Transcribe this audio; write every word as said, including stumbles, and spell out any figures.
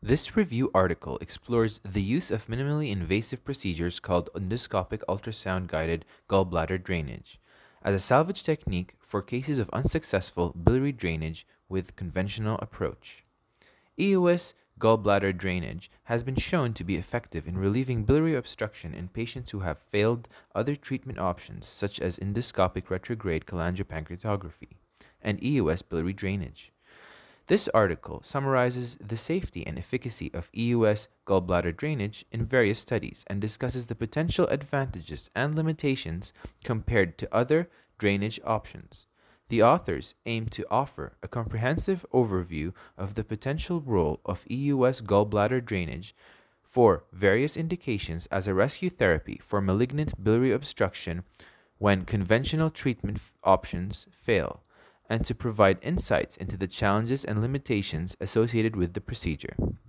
This review article explores the use of minimally invasive procedures called endoscopic ultrasound guided gallbladder drainage as a salvage technique for cases of unsuccessful biliary drainage with conventional approach. E U S gallbladder drainage has been shown to be effective in relieving biliary obstruction in patients who have failed other treatment options such as endoscopic retrograde cholangiopancreatography and E U S biliary drainage. This article summarizes the safety and efficacy of E U S gallbladder drainage in various studies and discusses the potential advantages and limitations compared to other drainage options. The authors aim to offer a comprehensive overview of the potential role of E U S gallbladder drainage for various indications as a rescue therapy for malignant biliary obstruction when conventional treatment f- options fail, and to provide insights into the challenges and limitations associated with the procedure.